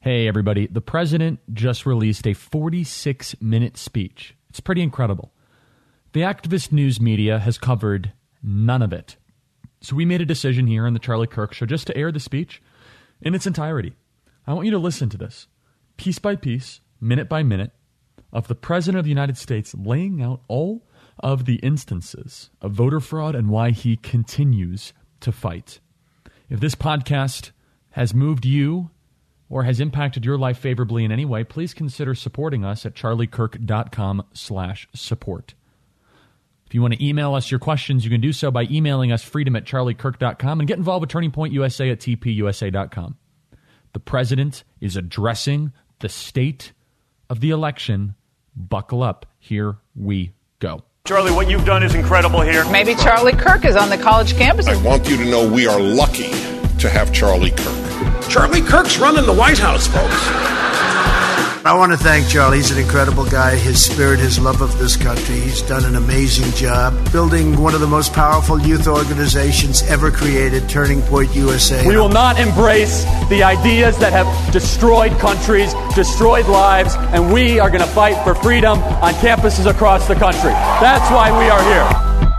Hey, everybody. The president just released a 46-minute speech. It's pretty incredible. The activist news media has covered none of it. So we made a decision here on the Charlie Kirk Show just to air the speech in its entirety. I want you to listen to this, piece by piece, minute by minute, of the President of the United States laying out all of the instances of voter fraud and why he continues to fight. If this podcast has moved you or has impacted your life favorably in any way, please consider supporting us at charliekirk.com/support. If you want to email us your questions, you can do so by emailing us freedom@charliekirk.com and get involved with Turning Point USA at tpusa.com. The president is addressing the state of the election. Buckle up. Here we go. Charlie, what you've done is incredible here. Maybe Charlie Kirk is on the college campus. I want you to know we are lucky to have Charlie Kirk. Charlie Kirk's running the White House, folks. I want to thank Charlie. He's an incredible guy. His spirit, his love of this country. He's done an amazing job building one of the most powerful youth organizations ever created, Turning Point USA. We will not embrace the ideas that have destroyed countries, destroyed lives, and we are going to fight for freedom on campuses across the country. That's why we are here.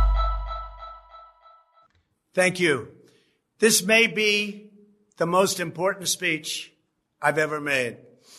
Thank you. This may be the most important speech I've ever made.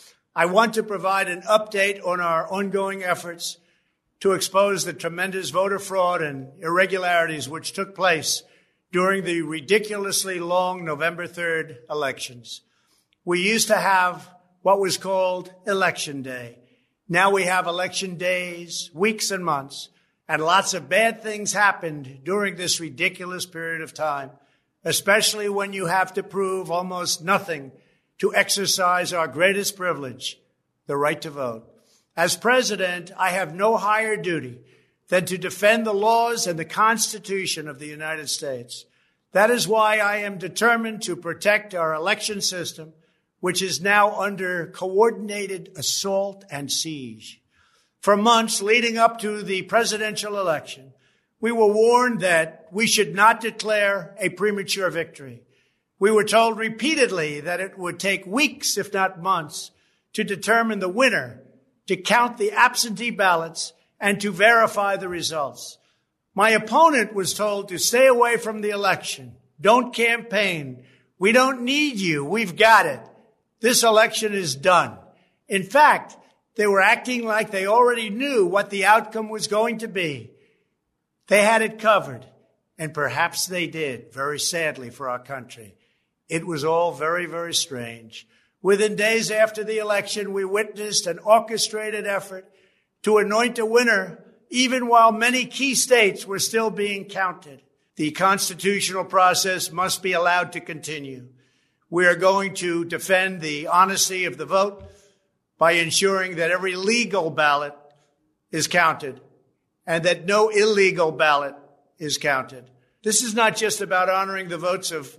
I want to provide an update on our ongoing efforts to expose the tremendous voter fraud and irregularities which took place during the ridiculously long November 3rd elections. We used to have what was called Election Day. Now we have election days, weeks and months, and lots of bad things happened during this ridiculous period of time, especially when you have to prove almost nothing to exercise our greatest privilege, the right to vote. As president, I have no higher duty than to defend the laws and the Constitution of the United States. That is why I am determined to protect our election system, which is now under coordinated assault and siege. For months leading up to the presidential election, we were warned that we should not declare a premature victory. We were told repeatedly that it would take weeks, if not months, to determine the winner, to count the absentee ballots, and to verify the results. My opponent was told to stay away from the election. Don't campaign. We don't need you. We've got it. This election is done. In fact, they were acting like they already knew what the outcome was going to be. They had it covered, and perhaps they did, very sadly for our country. It was all very, very strange. Within days after the election, we witnessed an orchestrated effort to anoint a winner, even while many key states were still being counted. The constitutional process must be allowed to continue. We are going to defend the honesty of the vote by ensuring that every legal ballot is counted and that no illegal ballot is counted. This is not just about honoring the votes of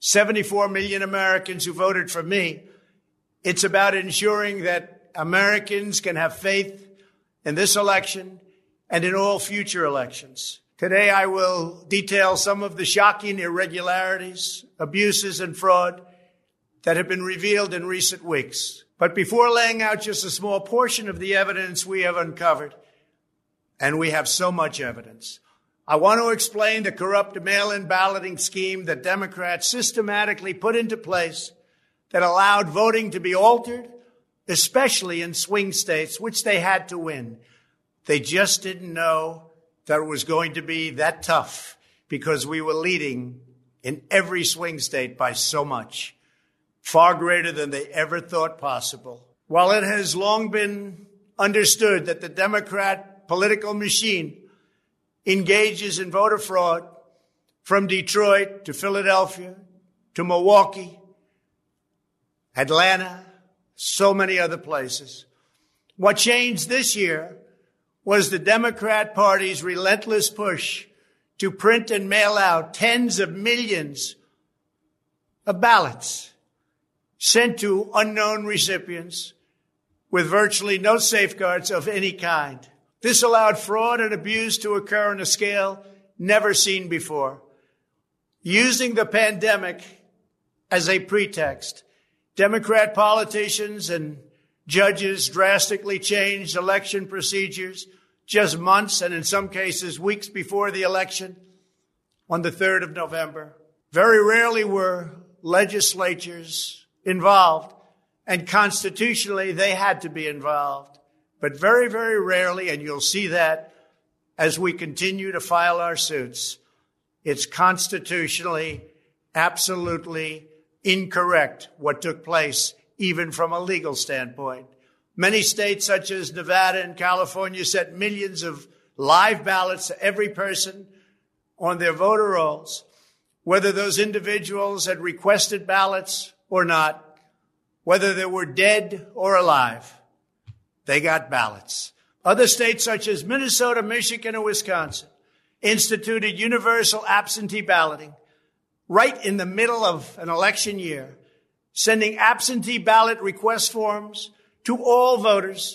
74 million Americans who voted for me. It's about ensuring that Americans can have faith in this election and in all future elections. Today, I will detail some of the shocking irregularities, abuses, and fraud that have been revealed in recent weeks. But before laying out just a small portion of the evidence we have uncovered, and we have so much evidence, I want to explain the corrupt mail-in balloting scheme that Democrats systematically put into place that allowed voting to be altered, especially in swing states, which they had to win. They just didn't know that it was going to be that tough because we were leading in every swing state by so much, far greater than they ever thought possible. While it has long been understood that the Democrat political machine engages in voter fraud from Detroit to Philadelphia to Milwaukee, Atlanta, so many other places. What changed this year was the Democrat Party's relentless push to print and mail out tens of millions of ballots sent to unknown recipients with virtually no safeguards of any kind. This allowed fraud and abuse to occur on a scale never seen before. Using the pandemic as a pretext, Democrat politicians and judges drastically changed election procedures just months and in some cases weeks before the election on the 3rd of November. Very rarely were legislatures involved, and constitutionally they had to be involved. But very, very rarely, and you'll see that as we continue to file our suits, it's constitutionally absolutely incorrect what took place, even from a legal standpoint. Many states, such as Nevada and California, sent millions of live ballots to every person on their voter rolls, whether those individuals had requested ballots or not, whether they were dead or alive. They got ballots. Other states, such as Minnesota, Michigan, and Wisconsin, instituted universal absentee balloting right in the middle of an election year, sending absentee ballot request forms to all voters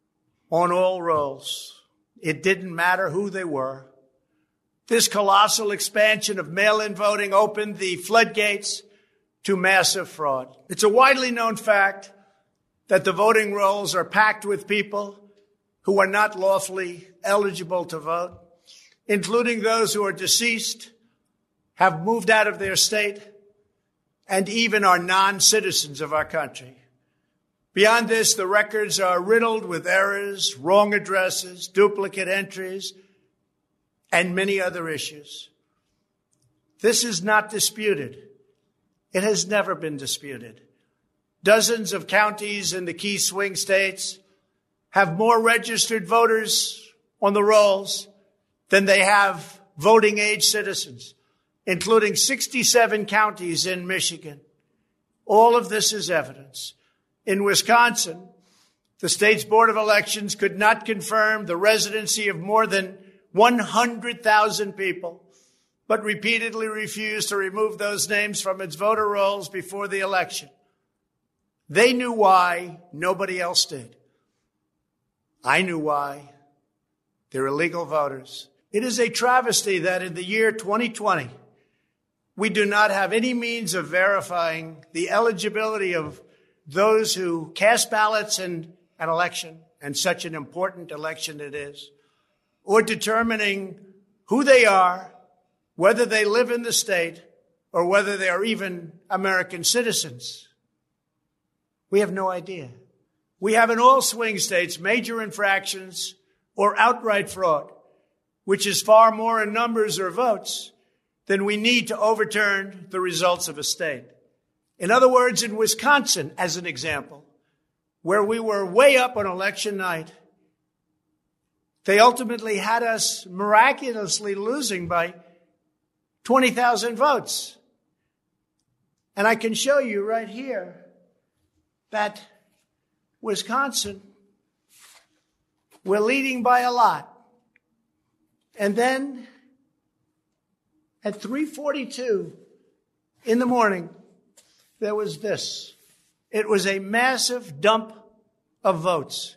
on all rolls. It didn't matter who they were. This colossal expansion of mail-in voting opened the floodgates to massive fraud. It's a widely known fact that the voting rolls are packed with people who are not lawfully eligible to vote, including those who are deceased, have moved out of their state, and even are non-citizens of our country. Beyond this, the records are riddled with errors, wrong addresses, duplicate entries, and many other issues. This is not disputed. It has never been disputed. Dozens of counties in the key swing states have more registered voters on the rolls than they have voting age citizens, including 67 counties in Michigan. All of this is evidence. In Wisconsin, the state's Board of Elections could not confirm the residency of more than 100,000 people, but repeatedly refused to remove those names from its voter rolls before the election. They knew why, nobody else did. I knew why. They're illegal voters. It is a travesty that in the year 2020, we do not have any means of verifying the eligibility of those who cast ballots in an election, and such an important election it is, or determining who they are, whether they live in the state, or whether they are even American citizens. We have no idea. We have in all swing states major infractions or outright fraud, which is far more in numbers or votes than we need to overturn the results of a state. In other words, in Wisconsin, as an example, where we were way up on election night, they ultimately had us miraculously losing by 20,000 votes. And I can show you right here that Wisconsin, we're leading by a lot. And then at 3:42 in the morning, there was this. It was a massive dump of votes.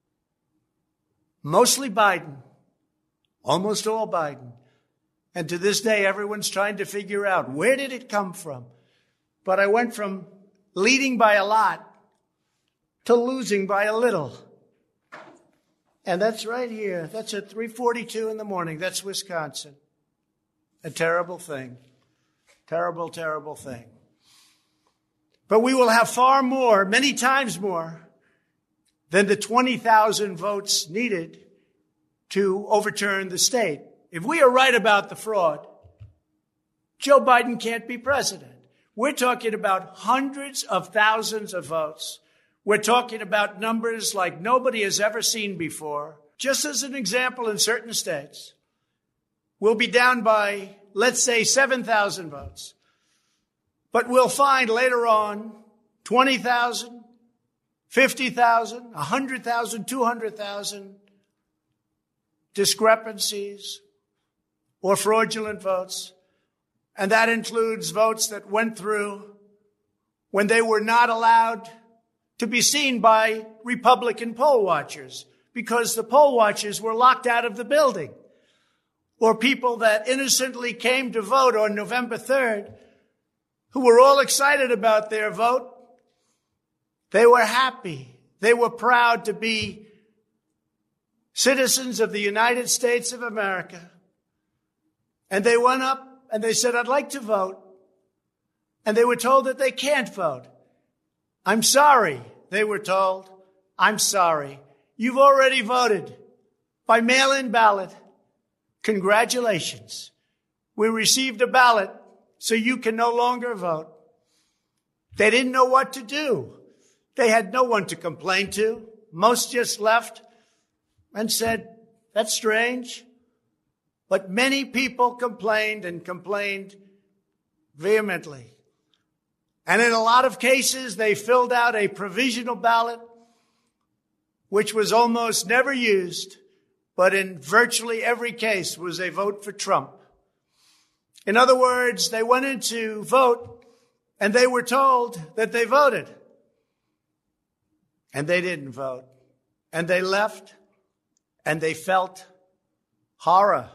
Mostly Biden, almost all Biden. And to this day, everyone's trying to figure out, where did it come from? But I went from leading by a lot to losing by a little. And that's right here. That's at 3:42 in the morning. That's Wisconsin. A terrible thing. Terrible, terrible thing. But we will have far more, many times more, than the 20,000 votes needed to overturn the state. If we are right about the fraud, Joe Biden can't be president. We're talking about hundreds of thousands of votes. We're talking about numbers like nobody has ever seen before. Just as an example, in certain states, we'll be down by, let's say, 7,000 votes. But we'll find later on 20,000, 50,000, 100,000, 200,000 discrepancies or fraudulent votes. And that includes votes that went through when they were not allowed to be seen by Republican poll watchers because the poll watchers were locked out of the building. Or people that innocently came to vote on November 3rd who were all excited about their vote They were happy. They were proud to be citizens of the United States of America. And they went up and they said, I'd like to vote. And they were told that they can't vote. I'm sorry, they were told. I'm sorry. You've already voted by mail-in ballot. Congratulations. We received a ballot, so you can no longer vote. They didn't know what to do. They had no one to complain to. Most just left and said, that's strange. But many people complained and complained vehemently. And in a lot of cases, they filled out a provisional ballot, which was almost never used, but in virtually every case was a vote for Trump. In other words, they went in to vote and they were told that they voted. And they didn't vote. And they left and they felt horror.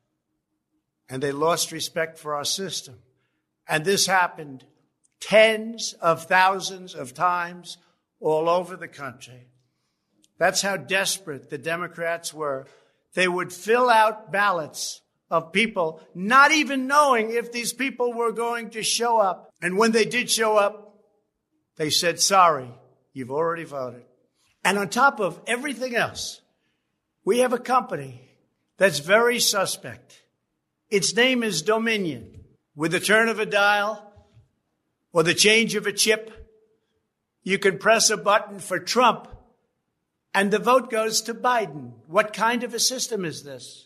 And they lost respect for our system. And this happened tens of thousands of times all over the country. That's how desperate the Democrats were. They would fill out ballots of people not even knowing if these people were going to show up. And when they did show up, they said, sorry, you've already voted. And on top of everything else, we have a company that's very suspect. Its name is Dominion. With the turn of a dial or the change of a chip, you can press a button for Trump and the vote goes to Biden. What kind of a system is this?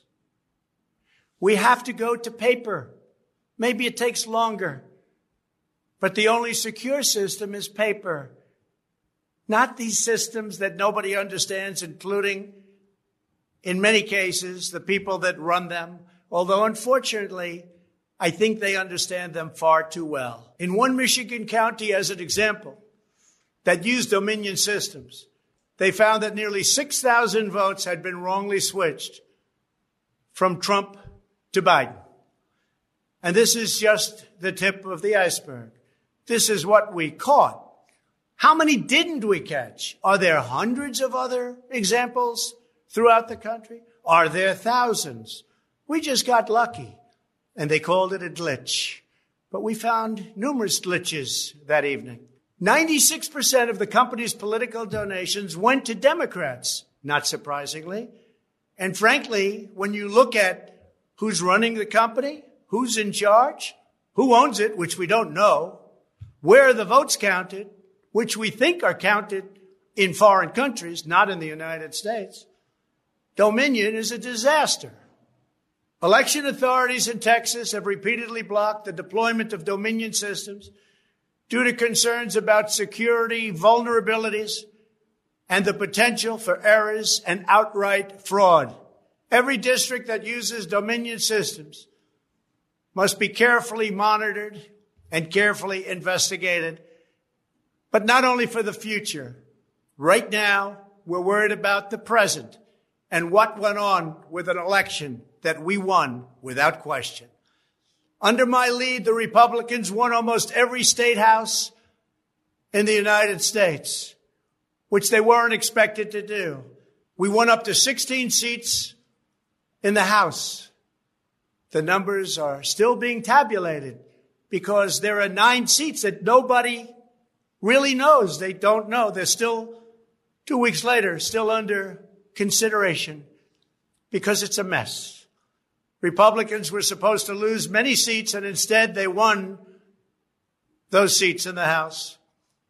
We have to go to paper. Maybe it takes longer, but the only secure system is paper. Not these systems that nobody understands, including, in many cases, the people that run them. Although, unfortunately, I think they understand them far too well. In one Michigan county, as an example, that used Dominion systems, they found that nearly 6,000 votes had been wrongly switched from Trump to Biden. And this is just the tip of the iceberg. This is what we caught. How many didn't we catch? Are there hundreds of other examples throughout the country? Are there thousands? We just got lucky, and they called it a glitch. But we found numerous glitches that evening. 96% of the company's political donations went to Democrats, not surprisingly. And frankly, when you look at who's running the company, who's in charge, who owns it, which we don't know, where are the votes counted, which we think are counted in foreign countries, not in the United States, Dominion is a disaster. Election authorities in Texas have repeatedly blocked the deployment of Dominion systems due to concerns about security vulnerabilities and the potential for errors and outright fraud. Every district that uses Dominion systems must be carefully monitored and carefully investigated, but not only for the future. Right now, we're worried about the present and what went on with an election that we won without question. Under my lead, the Republicans won almost every state house in the United States, which they weren't expected to do. We won up to 16 seats in the House. The numbers are still being tabulated because there are 9 seats that nobody really knows. They don't know. They're still, 2 weeks later, still under consideration because it's a mess. Republicans were supposed to lose many seats, and instead they won those seats in the House.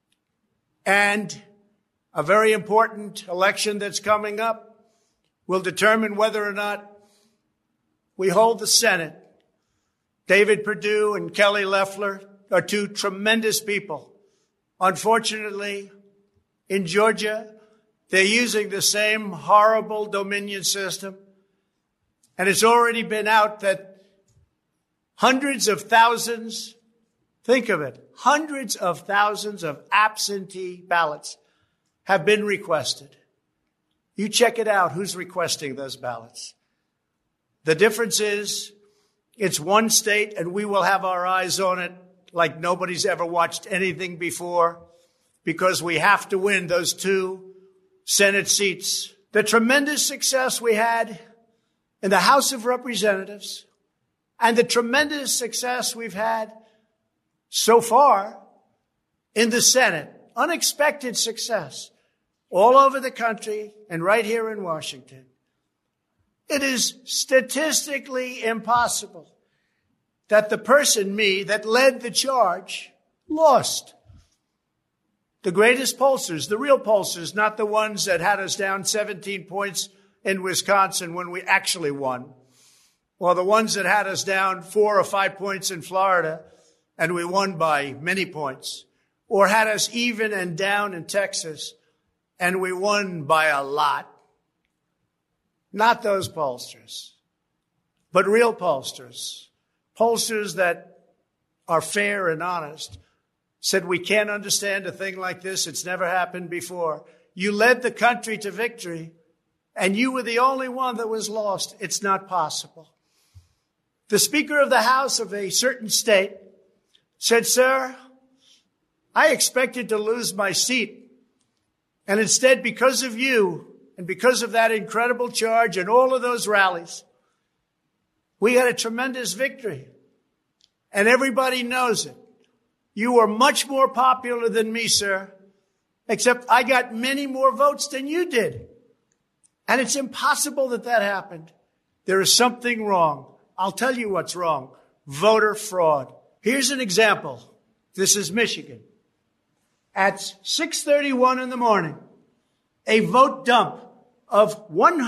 And a very important election that's coming up will determine whether or not we hold the Senate. David Perdue and Kelly Loeffler are 2 tremendous people. Unfortunately, in Georgia, they're using the same horrible Dominion system. And it's already been out that hundreds of thousands, think of it, hundreds of thousands of absentee ballots have been requested. You check it out, who's requesting those ballots. The difference is it's one state and we will have our eyes on it like nobody's ever watched anything before because we have to win those 2 Senate seats. The tremendous success we had in the House of Representatives and the tremendous success we've had so far in the Senate, unexpected success all over the country and right here in Washington. It is statistically impossible that the person, me, that led the charge lost. The greatest pollsters, the real pollsters, not the ones that had us down 17 points in Wisconsin when we actually won, or the ones that had us down 4 or 5 points in Florida and we won by many points, or had us even and down in Texas and we won by a lot. Not those pollsters, but real pollsters. Pollsters that are fair and honest said, we can't understand a thing like this. It's never happened before. You led the country to victory, and you were the only one that was lost. It's not possible. The Speaker of the House of a certain state said, sir, I expected to lose my seat. And instead, because of you and because of that incredible charge and all of those rallies, we had a tremendous victory. And everybody knows it. You were much more popular than me, sir, except I got many more votes than you did. And it's impossible that that happened. There is something wrong. I'll tell you what's wrong. Voter fraud. Here's an example. This is Michigan. At 6:31 in the morning, a vote dump of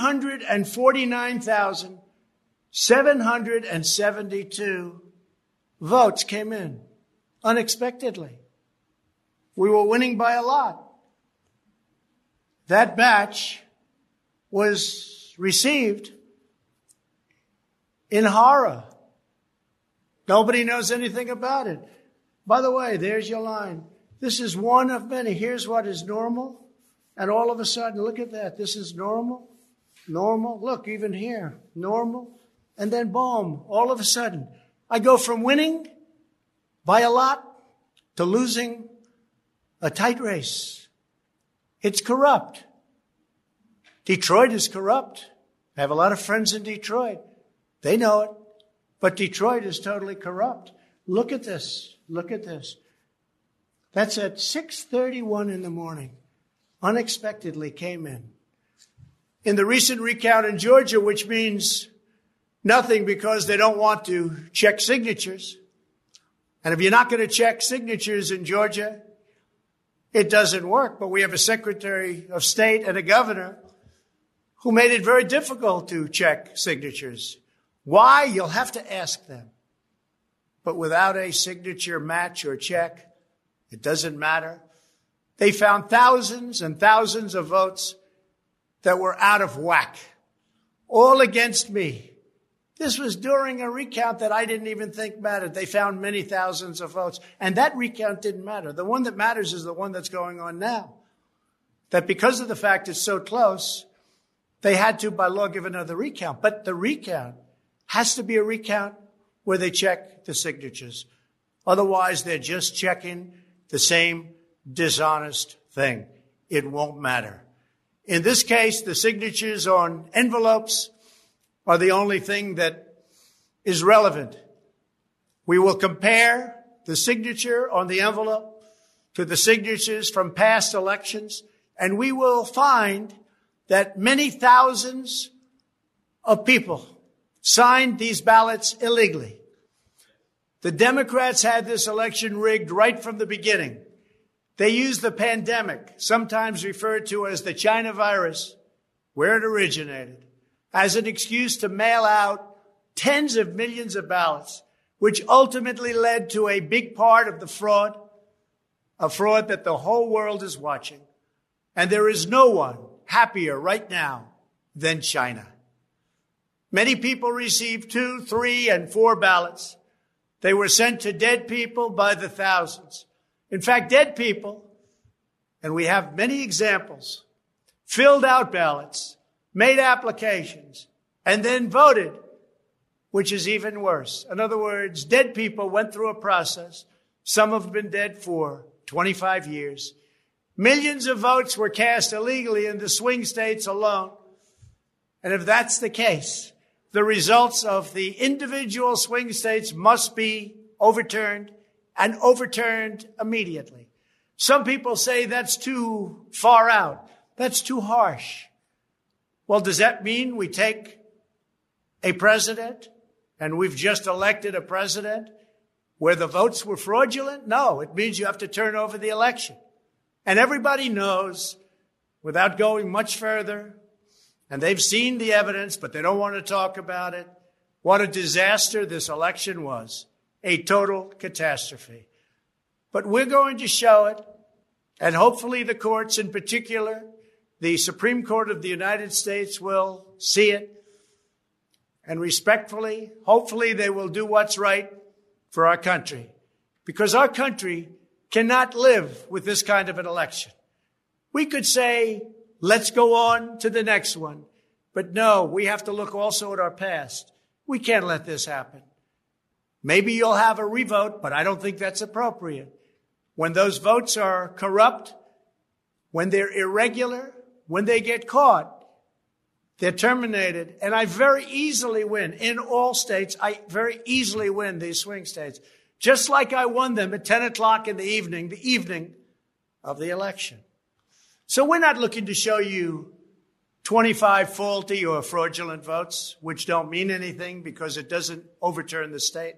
149,772 votes came in unexpectedly. We were winning by a lot. That batch was received in horror. Nobody knows anything about it. By the way, there's your line. This is one of many. Here's what is normal. And all of a sudden, look at that. This is normal. Normal. Look, even here. Normal. And then boom, all of a sudden, I go from winning by a lot to losing a tight race. It's corrupt. Detroit is corrupt. I have a lot of friends in Detroit. They know it. But Detroit is totally corrupt. Look at this. Look at this. That's at 6:31 in the morning. Unexpectedly came in. In the recent recount in Georgia, which means nothing because they don't want to check signatures. And if you're not going to check signatures in Georgia, it doesn't work. But we have a Secretary of State and a governor who made it very difficult to check signatures. Why? You'll have to ask them. But without a signature match or check, it doesn't matter. They found thousands and thousands of votes that were out of whack, all against me. This was during a recount that I didn't even think mattered. They found many thousands of votes, and that recount didn't matter. The one that matters is the one that's going on now. That because of the fact it's so close, they had to, by law, give another recount. But the recount has to be a recount where they check the signatures. Otherwise, they're just checking the same dishonest thing. It won't matter. In this case, the signatures on envelopes are the only thing that is relevant. We will compare the signature on the envelope to the signatures from past elections, and we will find that many thousands of people signed these ballots illegally. The Democrats had this election rigged right from the beginning. They used the pandemic, sometimes referred to as the China virus, where it originated, as an excuse to mail out tens of millions of ballots, which ultimately led to a big part of the fraud, a fraud that the whole world is watching. And there is no one happier right now than China. Many people received 2, 3, and 4 ballots. They were sent to dead people by the thousands. In fact, dead people, and we have many examples, filled out ballots, made applications, and then voted, which is even worse. In other words, dead people went through a process. Some have been dead for 25 years. Millions of votes were cast illegally in the swing states alone. And if that's the case, the results of the individual swing states must be overturned and overturned immediately. Some people say that's too far out. That's too harsh. Well, does that mean we take a president and we've just elected a president where the votes were fraudulent? No, it means you have to turn over the election. And everybody knows, without going much further, and they've seen the evidence, but they don't want to talk about it, what a disaster this election was. A total catastrophe. But we're going to show it, and hopefully the courts, in particular, the Supreme Court of the United States, will see it. And respectfully, hopefully they will do what's right for our country. Because our country cannot live with this kind of an election. We could say, let's go on to the next one. But no, we have to look also at our past. We can't let this happen. Maybe you'll have a revote, but I don't think that's appropriate. When those votes are corrupt, when they're irregular, when they get caught, they're terminated. And I very easily win. In all states, I very easily win these swing states. Just like I won them at 10 o'clock in the evening of the election. So we're not looking to show you 25 faulty or fraudulent votes, which don't mean anything because it doesn't overturn the state,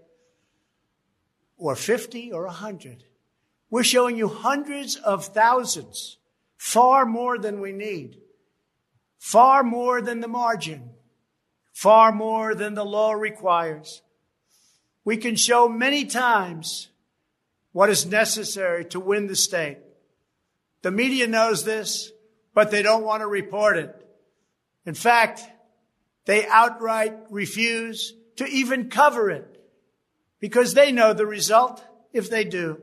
or 50 or 100. We're showing you hundreds of thousands, far more than we need, far more than the margin, far more than the law requires. We can show many times what is necessary to win the state. The media knows this, but they don't want to report it. In fact, they outright refuse to even cover it because they know the result if they do.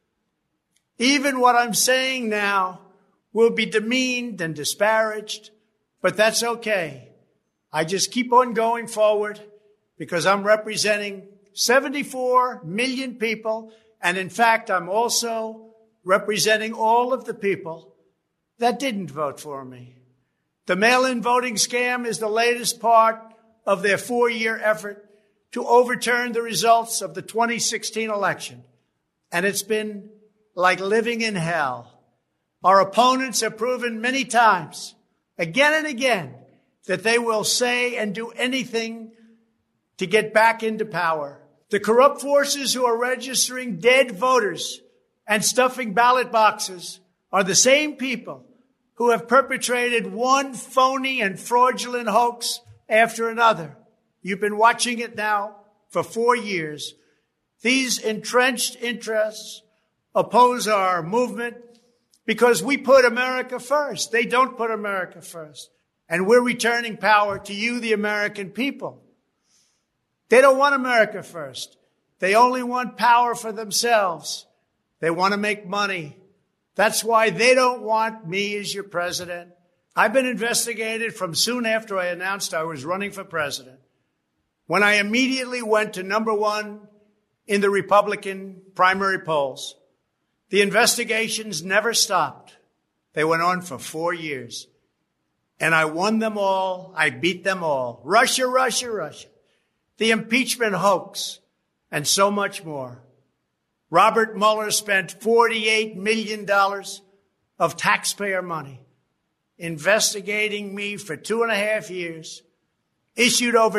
Even what I'm saying now will be demeaned and disparaged, but that's okay. I just keep on going forward because I'm representing 74 million people. And in fact, I'm also representing all of the people that didn't vote for me. The mail-in voting scam is the latest part of their 4-year effort to overturn the results of the 2016 election. And it's been like living in hell. Our opponents have proven many times, again and again, that they will say and do anything to get back into power. The corrupt forces who are registering dead voters and stuffing ballot boxes are the same people who have perpetrated one phony and fraudulent hoax after another. You've been watching it now for 4 years. These entrenched interests oppose our movement because we put America first. They don't put America first. And we're returning power to you, the American people. They don't want America first. They only want power for themselves. They want to make money. That's why they don't want me as your president. I've been investigated from soon after I announced I was running for president, when I immediately went to number 1 in the Republican primary polls. The investigations never stopped. They went on for 4 years. And I won them all. I beat them all. Russia, Russia, Russia. The impeachment hoax, and so much more. Robert Mueller spent $48 million of taxpayer money investigating me for 2.5 years, issued over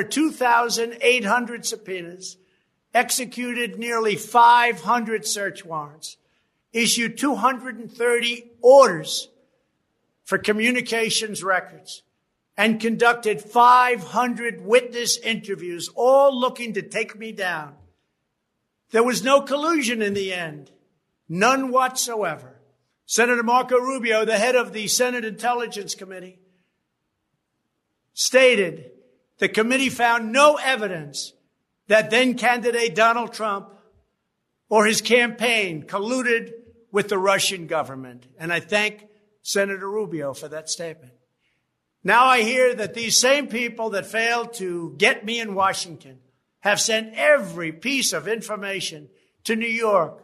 2,800 subpoenas, executed nearly 500 search warrants, issued 230 orders for communications records, and conducted 500 witness interviews, all looking to take me down. There was no collusion in the end, none whatsoever. Senator Marco Rubio, the head of the Senate Intelligence Committee, stated the committee found no evidence that then-candidate Donald Trump or his campaign colluded with the Russian government. And I thank Senator Rubio for that statement. Now I hear that these same people that failed to get me in Washington have sent every piece of information to New York,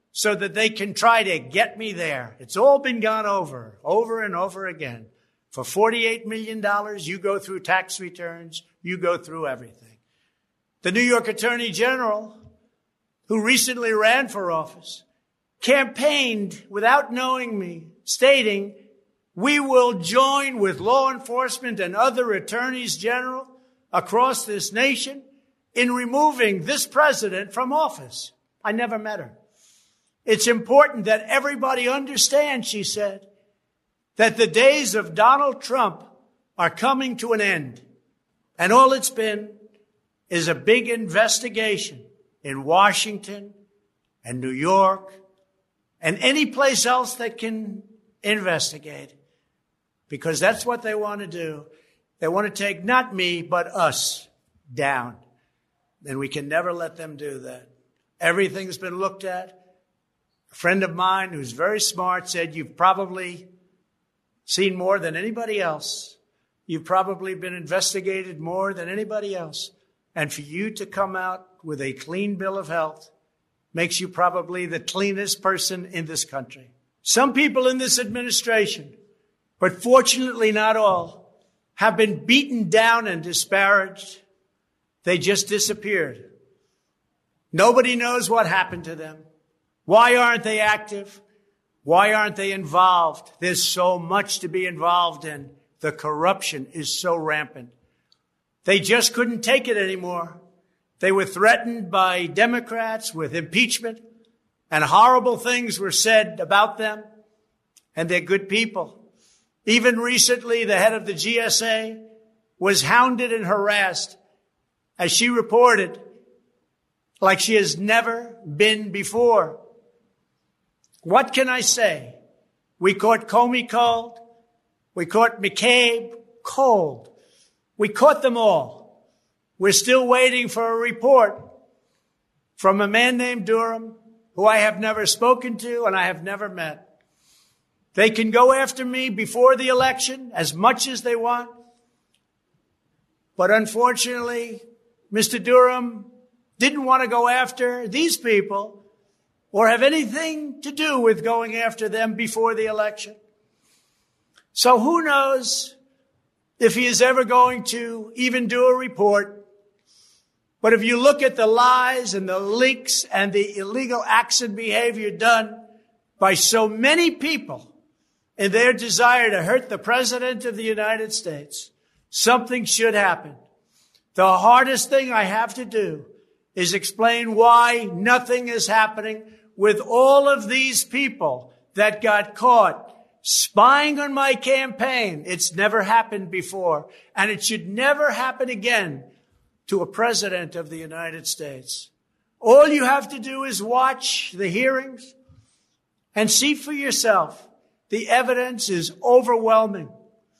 so that they can try to get me there. It's all been gone over and over again. For $48 million, you go through tax returns, you go through everything. The New York Attorney General, who recently ran for office, campaigned without knowing me, stating, "We will join with law enforcement and other attorneys general across this nation in removing this president from office." I never met her. It's important that everybody understand, she said, that the days of Donald Trump are coming to an end. And all it's been is a big investigation in Washington and New York and any place else that can investigate. Because that's what they want to do. They want to take not me, but us down. And we can never let them do that. Everything's been looked at. A friend of mine who's very smart said, "You've probably seen more than anybody else. You've probably been investigated more than anybody else. And for you to come out with a clean bill of health makes you probably the cleanest person in this country." Some people in this administration, but fortunately not all, have been beaten down and disparaged. They just disappeared. Nobody knows what happened to them. Why aren't they active? Why aren't they involved? There's so much to be involved in. The corruption is so rampant. They just couldn't take it anymore. They were threatened by Democrats with impeachment, and horrible things were said about them, and they're good people. Even recently, the head of the GSA was hounded and harassed, as she reported, like she has never been before. What can I say? We caught Comey cold. We caught McCabe cold. We caught them all. We're still waiting for a report from a man named Durham, who I have never spoken to and I have never met. They can go after me before the election as much as they want. But unfortunately, Mr. Durham didn't want to go after these people or have anything to do with going after them before the election. So who knows if he is ever going to even do a report. But if you look at the lies and the leaks and the illegal acts and behavior done by so many people in their desire to hurt the President of the United States, something should happen. The hardest thing I have to do is explain why nothing is happening with all of these people that got caught spying on my campaign. It's never happened before, and it should never happen again to a president of the United States. All you have to do is watch the hearings and see for yourself. The evidence is overwhelming.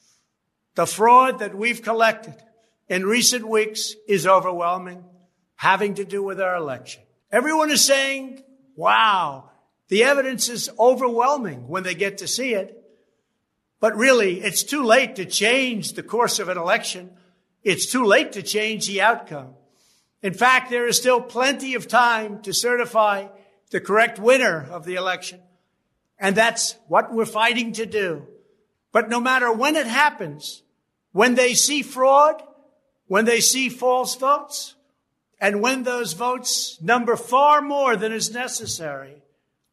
The fraud that we've collected in recent weeks is overwhelming, having to do with our election. Everyone is saying, wow, the evidence is overwhelming when they get to see it. But really, it's too late to change the course of an election. It's too late to change the outcome. In fact, there is still plenty of time to certify the correct winner of the election. And that's what we're fighting to do. But no matter when it happens, when they see fraud, when they see false votes, and when those votes number far more than is necessary,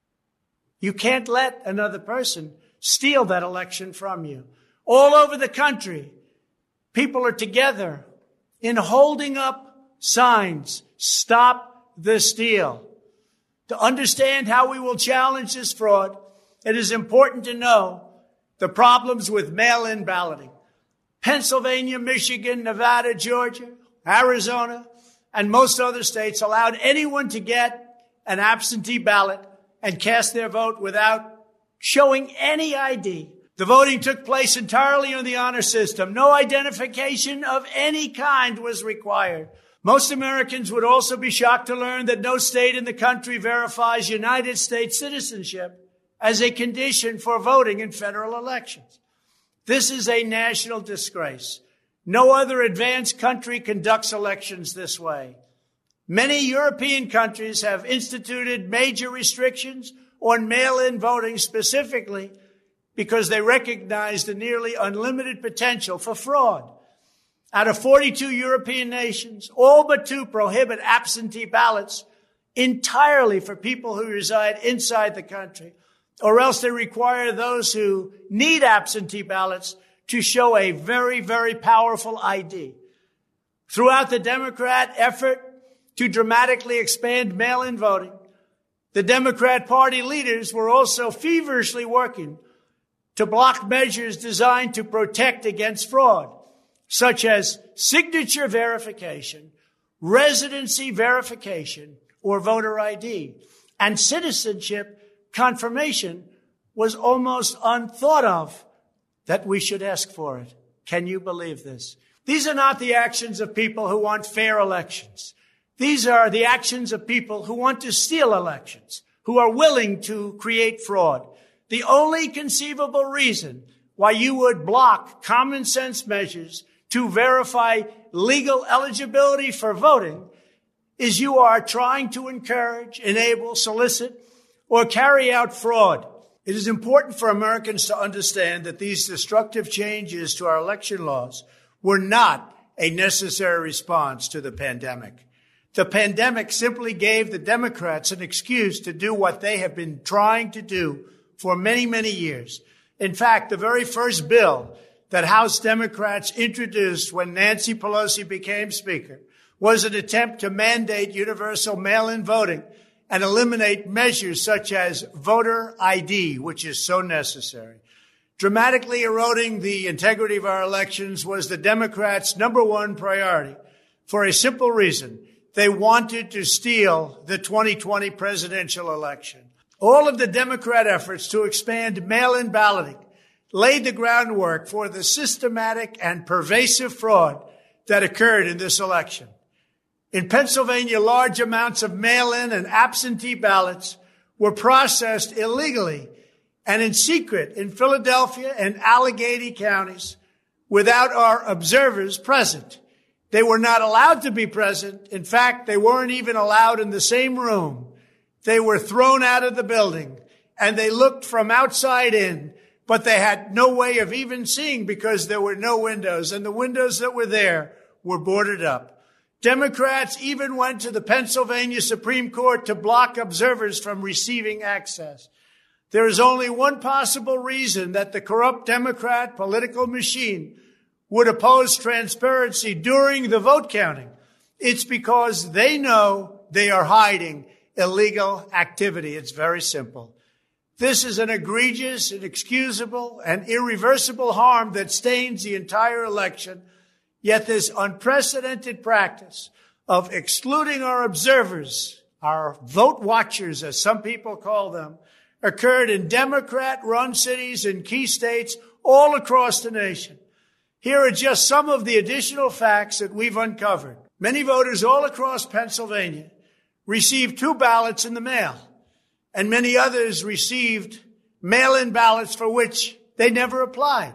you can't let another person steal that election from you. All over the country, people are together in holding up signs, "Stop the Steal." To understand how we will challenge this fraud, it is important to know the problems with mail-in balloting. Pennsylvania, Michigan, Nevada, Georgia, Arizona, and most other states allowed anyone to get an absentee ballot and cast their vote without showing any ID. The voting took place entirely on the honor system. No identification of any kind was required. Most Americans would also be shocked to learn that no state in the country verifies United States citizenship as a condition for voting in federal elections. This is a national disgrace. No other advanced country conducts elections this way. Many European countries have instituted major restrictions on mail-in voting specifically because they recognize the nearly unlimited potential for fraud. Out of 42 European nations, all but 2 prohibit absentee ballots entirely for people who reside inside the country, or else they require those who need absentee ballots to show a very, very powerful ID. Throughout the Democrat effort to dramatically expand mail-in voting, the Democrat Party leaders were also feverishly working to block measures designed to protect against fraud, such as signature verification, residency verification, or voter ID. And citizenship confirmation was almost unthought of that we should ask for it. Can you believe this? These are not the actions of people who want fair elections. These are the actions of people who want to steal elections, who are willing to create fraud. The only conceivable reason why you would block common sense measures to verify legal eligibility for voting is you are trying to encourage, enable, solicit, or carry out fraud. It is important for Americans to understand that these destructive changes to our election laws were not a necessary response to the pandemic. The pandemic simply gave the Democrats an excuse to do what they have been trying to do for many, many years. In fact, the very first bill that House Democrats introduced when Nancy Pelosi became Speaker was an attempt to mandate universal mail-in voting and eliminate measures such as voter ID, which is so necessary. Dramatically eroding the integrity of our elections was the Democrats' number one priority for a simple reason. They wanted to steal the 2020 presidential election. All of the Democrat efforts to expand mail-in balloting laid the groundwork for the systematic and pervasive fraud that occurred in this election. In Pennsylvania, large amounts of mail-in and absentee ballots were processed illegally and in secret in Philadelphia and Allegheny counties without our observers present. They were not allowed to be present. In fact, they weren't even allowed in the same room. They were thrown out of the building, and they looked from outside in, but they had no way of even seeing because there were no windows, and the windows that were there were boarded up. Democrats even went to the Pennsylvania Supreme Court to block observers from receiving access. There is only one possible reason that the corrupt Democrat political machine would oppose transparency during the vote counting. It's because they know they are hiding illegal activity. It's very simple. This is an egregious, inexcusable, and irreversible harm that stains the entire election. Yet this unprecedented practice of excluding our observers, our vote watchers, as some people call them, occurred in Democrat-run cities in key states all across the nation. Here are just some of the additional facts that we've uncovered. Many voters all across Pennsylvania received 2 ballots in the mail, and many others received mail-in ballots for which they never applied.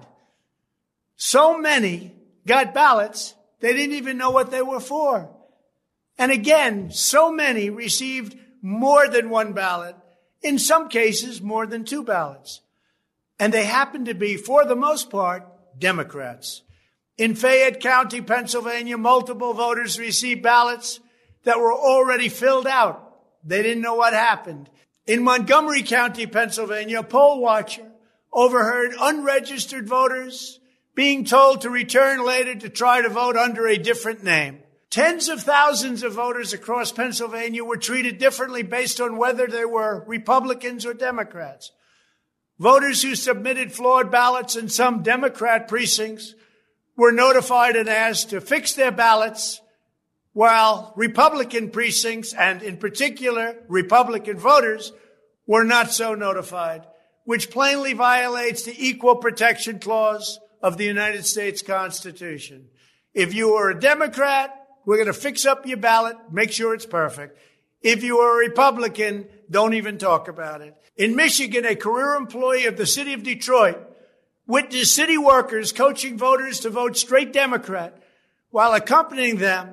So many got ballots, they didn't even know what they were for. And again, so many received more than 1 ballot, in some cases more than 2 ballots. And they happened to be, for the most part, Democrats. In Fayette County, Pennsylvania, multiple voters received ballots that were already filled out. They didn't know what happened. In Montgomery County, Pennsylvania, a poll watcher overheard unregistered voters being told to return later to try to vote under a different name. Tens of thousands of voters across Pennsylvania were treated differently based on whether they were Republicans or Democrats. Voters who submitted flawed ballots in some Democrat precincts were notified and asked to fix their ballots, while Republican precincts, and in particular Republican voters, were not so notified, which plainly violates the Equal Protection Clause of the United States Constitution. If you are a Democrat, we're going to fix up your ballot, make sure it's perfect. If you are a Republican, don't even talk about it. In Michigan, a career employee of the city of Detroit witnessed city workers coaching voters to vote straight Democrat while accompanying them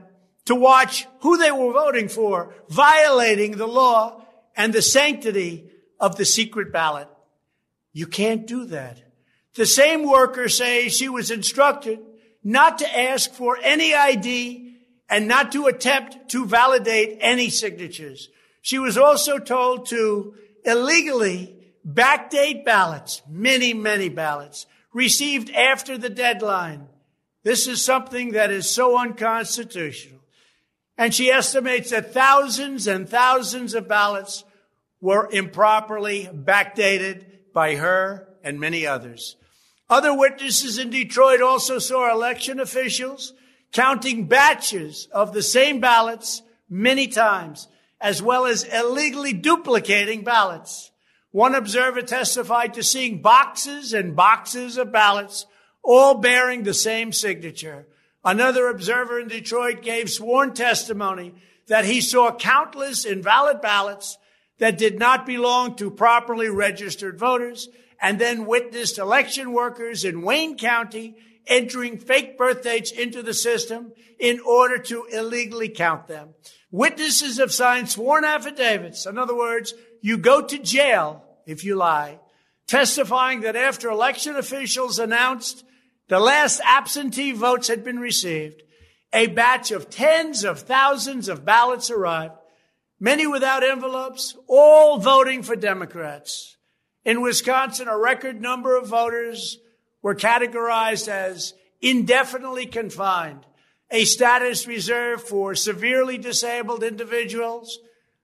to watch who they were voting for, violating the law and the sanctity of the secret ballot. You can't do that. The same worker says she was instructed not to ask for any ID and not to attempt to validate any signatures. She was also told to illegally backdate ballots, many, many ballots, received after the deadline. This is something that is so unconstitutional. And she estimates that thousands and thousands of ballots were improperly backdated by her and many others. Other witnesses in Detroit also saw election officials counting batches of the same ballots many times, as well as illegally duplicating ballots. One observer testified to seeing boxes and boxes of ballots, all bearing the same signature. Another observer in Detroit gave sworn testimony that he saw countless invalid ballots that did not belong to properly registered voters, and then witnessed election workers in Wayne County entering fake birth dates into the system in order to illegally count them. Witnesses have signed sworn affidavits. In other words, you go to jail if you lie, testifying that after election officials announced the last absentee votes had been received, a batch of tens of thousands of ballots arrived, many without envelopes, all voting for Democrats. In Wisconsin, a record number of voters were categorized as indefinitely confined, a status reserved for severely disabled individuals,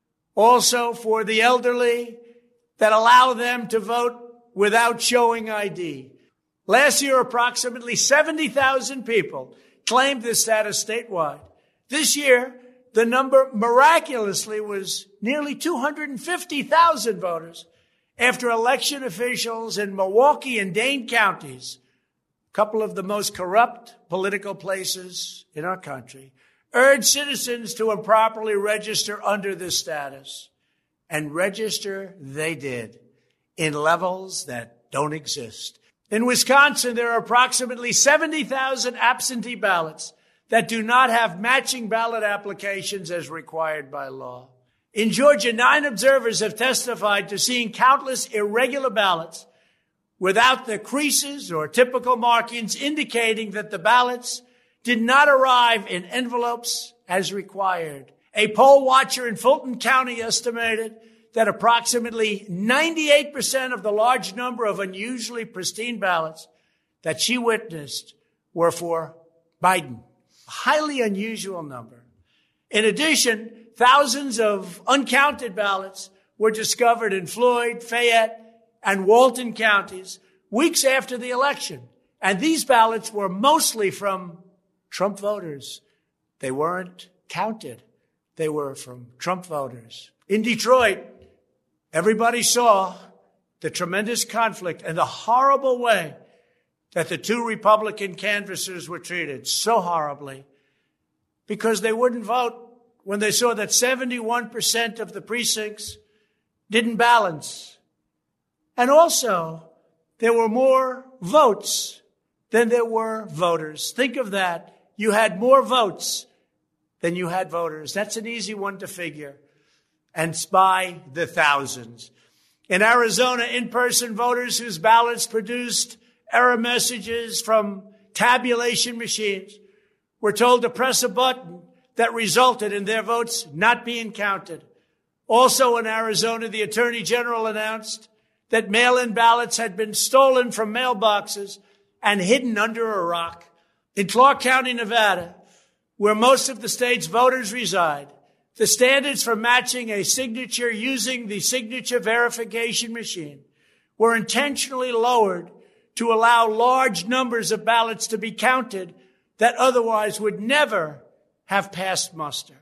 also for the elderly, that allow them to vote without showing ID. Last year, approximately 70,000 people claimed this status statewide. This year, the number miraculously was nearly 250,000 voters after election officials in Milwaukee and Dane counties, a couple of the most corrupt political places in our country, urged citizens to improperly register under this status. And register they did in levels that don't exist. In Wisconsin, there are approximately 70,000 absentee ballots that do not have matching ballot applications as required by law. In Georgia, 9 observers have testified to seeing countless irregular ballots without the creases or typical markings indicating that the ballots did not arrive in envelopes as required. A poll watcher in Fulton County estimated that approximately 98% of the large number of unusually pristine ballots that she witnessed were for Biden. A highly unusual number. In addition, thousands of uncounted ballots were discovered in Floyd, Fayette, and Walton counties weeks after the election. And these ballots were mostly from Trump voters. They weren't counted. They were from Trump voters. In Detroit, everybody saw the tremendous conflict and the horrible way that the 2 Republican canvassers were treated, so horribly, because they wouldn't vote when they saw that 71% of the precincts didn't balance. And also, there were more votes than there were voters. Think of that. You had more votes than you had voters. That's an easy one to figure. And by the thousands. In Arizona, in-person voters whose ballots produced error messages from tabulation machines were told to press a button that resulted in their votes not being counted. Also in Arizona, the Attorney General announced that mail-in ballots had been stolen from mailboxes and hidden under a rock. In Clark County, Nevada, where most of the state's voters reside, the standards for matching a signature using the signature verification machine were intentionally lowered to allow large numbers of ballots to be counted that otherwise would never have passed muster.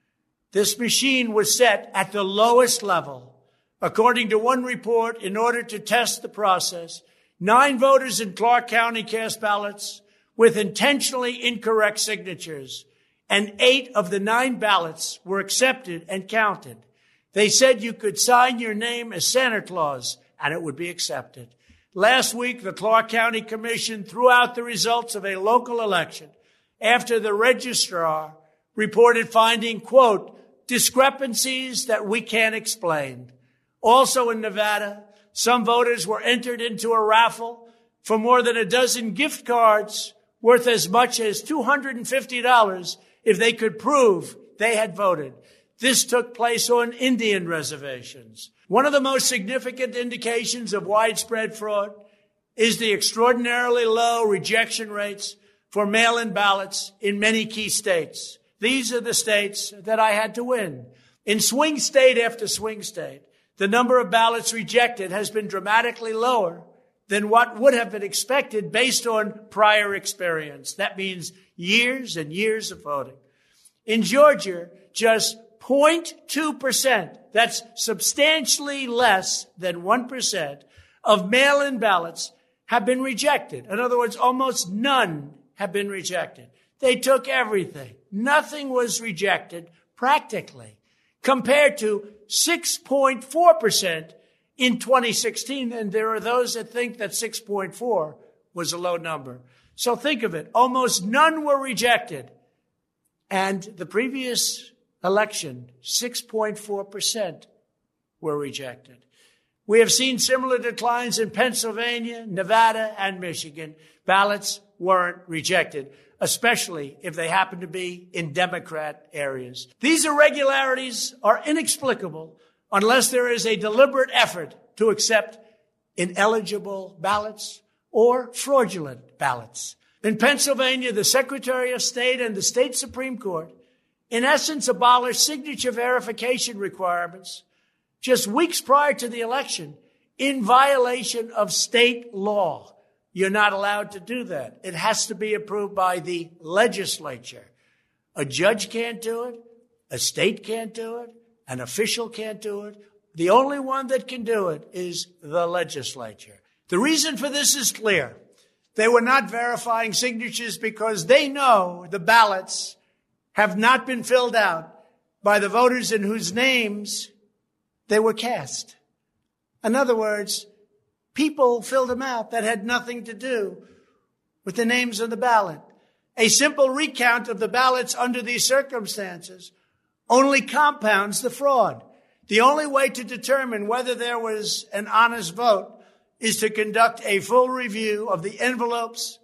This machine was set at the lowest level. According to one report, in order to test the process, 9 voters in Clark County cast ballots with intentionally incorrect signatures, and 8 of the 9 ballots were accepted and counted. They said you could sign your name as Santa Claus, and it would be accepted. Last week, the Clark County Commission threw out the results of a local election after the registrar reported finding, quote, discrepancies that we can't explain. Also in Nevada, some voters were entered into a raffle for more than a dozen gift cards worth as much as $250 if they could prove they had voted. This took place on Indian reservations. One of the most significant indications of widespread fraud is the extraordinarily low rejection rates for mail-in ballots in many key states. These are the states that I had to win. In swing state after swing state, the number of ballots rejected has been dramatically lower than what would have been expected based on prior experience. That means years and years of voting. In Georgia, just 0.2%, that's substantially less than 1%, of mail-in ballots have been rejected. In other words, almost none have been rejected. They took everything. Nothing was rejected practically, compared to 6.4% in 2016. And there are those that think that 6.4 was a low number. So think of it. Almost none were rejected. And the previous election, 6.4% were rejected. We have seen similar declines in Pennsylvania, Nevada, and Michigan. Ballots weren't rejected, especially if they happen to be in Democrat areas. These irregularities are inexplicable unless there is a deliberate effort to accept ineligible ballots or fraudulent ballots. In Pennsylvania, the Secretary of State and the state Supreme Court, in essence, abolished signature verification requirements just weeks prior to the election in violation of state law. You're not allowed to do that. It has to be approved by the legislature. A judge can't do it. A state can't do it. An official can't do it. The only one that can do it is the legislature. The reason for this is clear. They were not verifying signatures because they know the ballots have not been filled out by the voters in whose names they were cast. In other words, people filled them out that had nothing to do with the names on the ballot. A simple recount of the ballots under these circumstances only compounds the fraud. The only way to determine whether there was an honest vote is to conduct a full review of the envelopes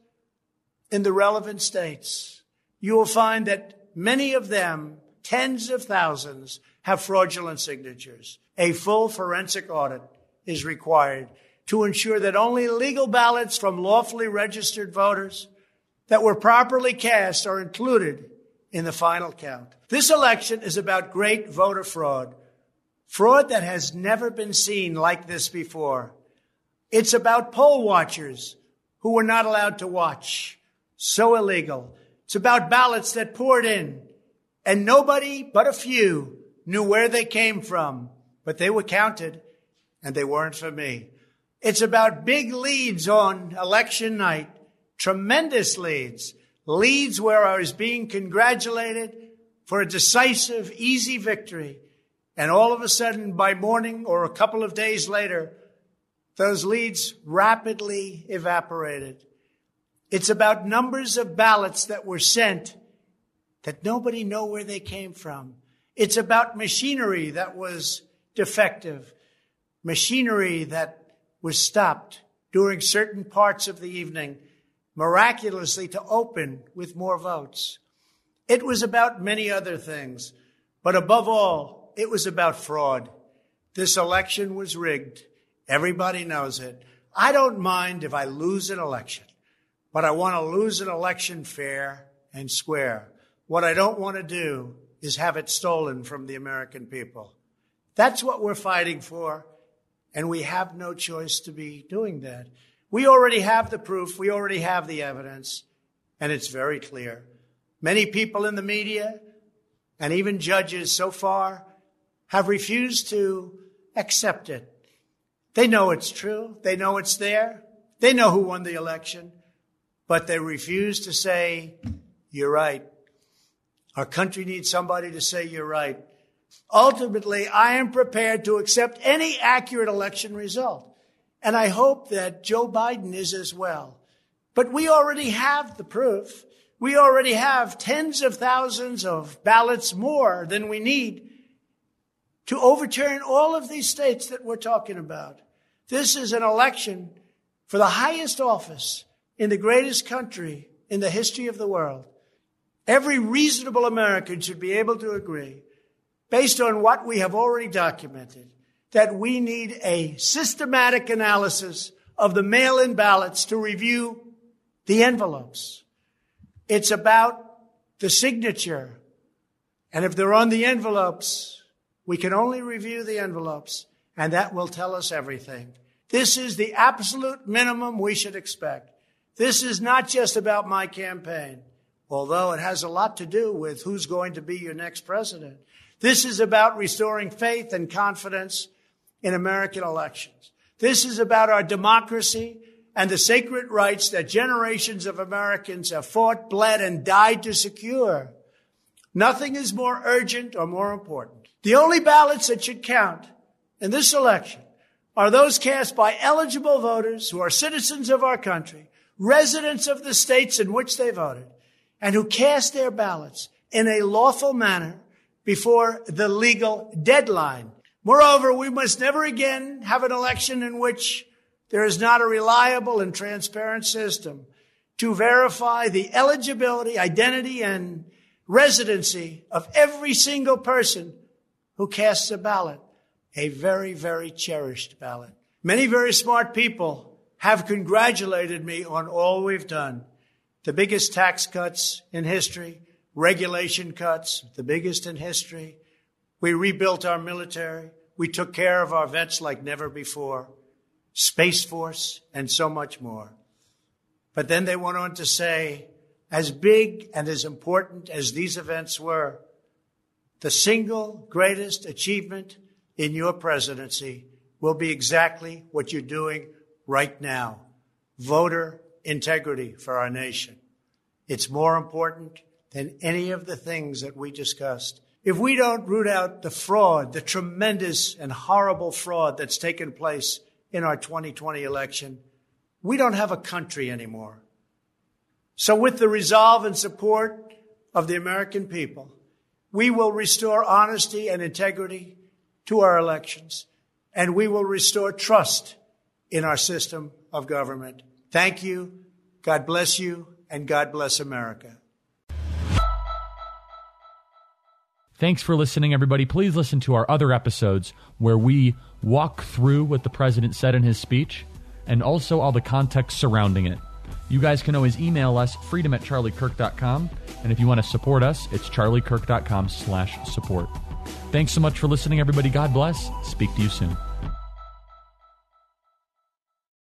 in the relevant states. You will find that many of them, tens of thousands, have fraudulent signatures. A full forensic audit is required to ensure that only legal ballots from lawfully registered voters that were properly cast are included in the final count. This election is about great voter fraud, fraud that has never been seen like this before. It's about poll watchers who were not allowed to watch. So illegal. It's about ballots that poured in, and nobody but a few knew where they came from, but they were counted, and they weren't for me. It's about big leads on election night, tremendous leads where I was being congratulated for a decisive, easy victory. And all of a sudden, by morning or a couple of days later, those leads rapidly evaporated. It's about numbers of ballots that were sent that nobody knew where they came from. It's about machinery that was defective, machinery that was stopped during certain parts of the evening, miraculously to open with more votes. It was about many other things, but above all, it was about fraud. This election was rigged. Everybody knows it. I don't mind if I lose an election, but I want to lose an election fair and square. What I don't want to do is have it stolen from the American people. That's what we're fighting for, and we have no choice to be doing that. We already have the proof. We already have the evidence, and it's very clear. Many people in the media and even judges so far have refused to accept it. They know it's true. They know it's there. They know who won the election, but they refuse to say, you're right. Our country needs somebody to say you're right. Ultimately, I am prepared to accept any accurate election result. And I hope that Joe Biden is as well. But we already have the proof. We already have tens of thousands of ballots more than we need to overturn all of these states that we're talking about. This is an election for the highest office in the greatest country in the history of the world. Every reasonable American should be able to agree, based on what we have already documented, that we need a systematic analysis of the mail-in ballots to review the envelopes. It's about the signature. And if they're on the envelopes, we can only review the envelopes, and that will tell us everything. This is the absolute minimum we should expect. This is not just about my campaign, although it has a lot to do with who's going to be your next president. This is about restoring faith and confidence in American elections. This is about our democracy and the sacred rights that generations of Americans have fought, bled, and died to secure. Nothing is more urgent or more important. The only ballots that should count in this election are those cast by eligible voters who are citizens of our country, residents of the states in which they voted, and who cast their ballots in a lawful manner before the legal deadline. Moreover, we must never again have an election in which there is not a reliable and transparent system to verify the eligibility, identity, and residency of every single person who casts a ballot, a very, very cherished ballot. Many very smart people have congratulated me on all we've done. The biggest tax cuts in history, regulation cuts, the biggest in history. We rebuilt our military. We took care of our vets like never before. Space Force, and so much more. But then they went on to say, as big and as important as these events were, the single greatest achievement in your presidency will be exactly what you're doing right now. Voter integrity for our nation. It's more important than any of the things that we discussed. If we don't root out the fraud, the tremendous and horrible fraud that's taken place in our 2020 election, we don't have a country anymore. So with the resolve and support of the American people, we will restore honesty and integrity to our elections, and we will restore trust in our system of government. Thank you. God bless you, and God bless America. Thanks for listening, everybody. Please listen to our other episodes where we walk through what the president said in his speech and also all the context surrounding it. You guys can always email us, freedom@charliekirk.com. And if you want to support us, it's charliekirk.com/support. Thanks so much for listening, everybody. God bless. Speak to you soon.